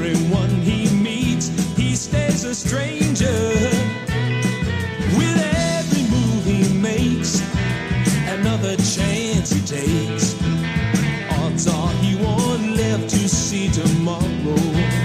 everyone he meets, he stays a stranger. With every move he makes, another change.